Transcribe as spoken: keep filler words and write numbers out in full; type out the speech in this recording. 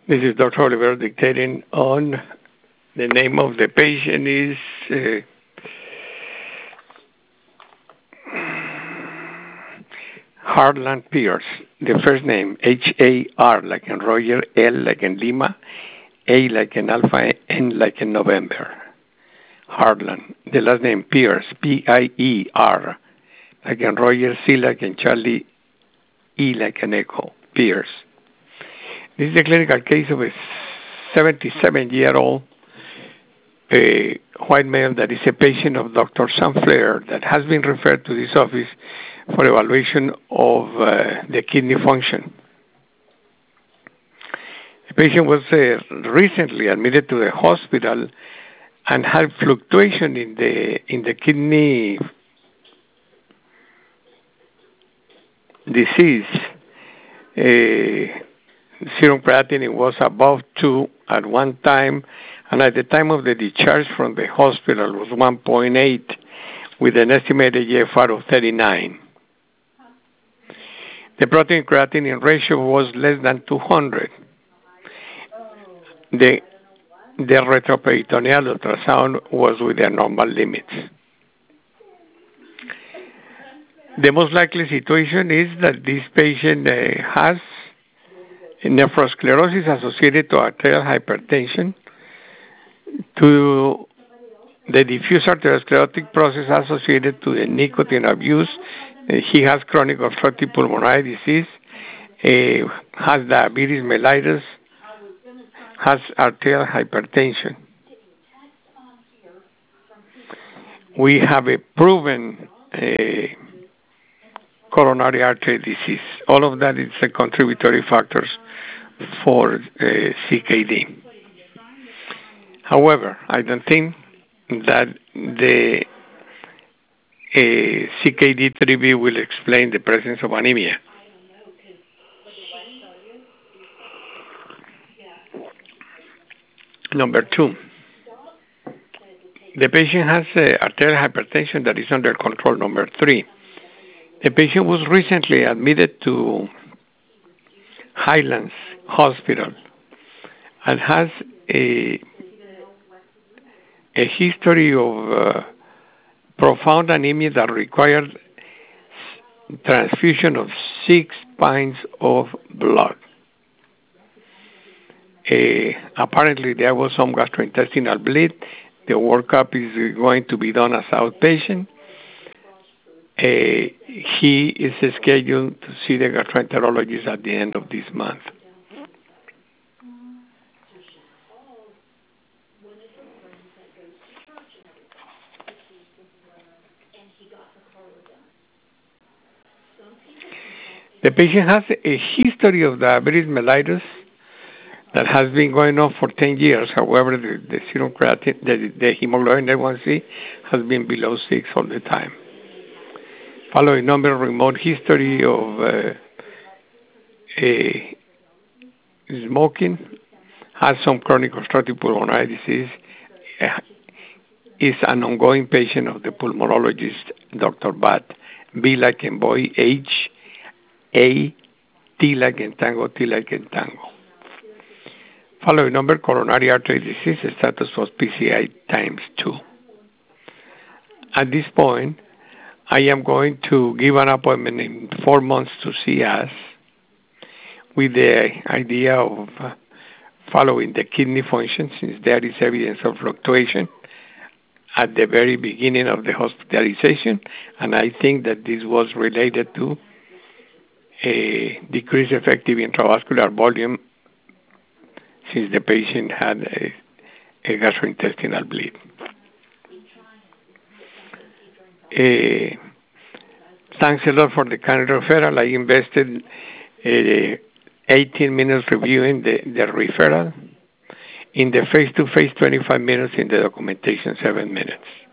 This is Doctor Oliver dictating on. The name of the patient is uh, Harlan Pierce. The first name, H A R, like in Roger, L like in Lima, A like in Alpha, N like in November. Harlan. The last name, Pierce, P I E R, like in Roger, C like in Charlie, E like in Echo, Pierce. This is a clinical case of a seventy-seven-year-old a white male that is a patient of Doctor Sam Flair that has been referred to this office for evaluation of uh, the kidney function. The patient was uh, recently admitted to the hospital and had fluctuation in the in the kidney disease. Uh, serum creatinine was above two at one time, and at the time of the discharge from the hospital was one point eight with an estimated G F R of thirty-nine. The protein creatinine ratio was less than two hundred. The, the retroperitoneal ultrasound was within normal limits. The most likely situation is that this patient uh, has nephrosclerosis associated to arterial hypertension, to the diffuse arteriosclerotic process associated to the nicotine abuse. Uh, he has chronic obstructive pulmonary disease, uh, has diabetes mellitus, has arterial hypertension. We have a proven uh, coronary artery disease. All of that is a contributory factors for uh, C K D. However, I don't think that the uh, C K D three B will explain the presence of anemia. Number two, the patient has uh, arterial hypertension that is under control. Number three, the patient was recently admitted to Highlands Hospital and has a a history of uh, profound anemia that required transfusion of six pints of blood. Uh, apparently, there was some gastrointestinal bleed. The workup is going to be done as outpatient. Uh, he is scheduled to see the gastroenterologist at the end of this month. The patient has a history of diabetes mellitus that has been going on for ten years. However, the, the serum creatinine, the, the hemoglobin A one C has been below six all the time. Following number remote history of uh, a smoking, has some chronic obstructive pulmonary disease, uh, is an ongoing patient of the pulmonologist, Doctor Bat, B like in boy, H, A, T like in tango, T like in tango. Following number, coronary artery disease, status was P C I times two. At this point, I am going to give an appointment in four months to see us with the idea of uh, following the kidney function, since there is evidence of fluctuation at the very beginning of the hospitalization, and I think that this was related to a decreased effective intravascular volume since the patient had a, a gastrointestinal bleed. Uh, thanks a lot for the kind referral. I invested uh, eighteen minutes reviewing the, the referral. In the face-to-face, twenty-five minutes. In the documentation, seven minutes.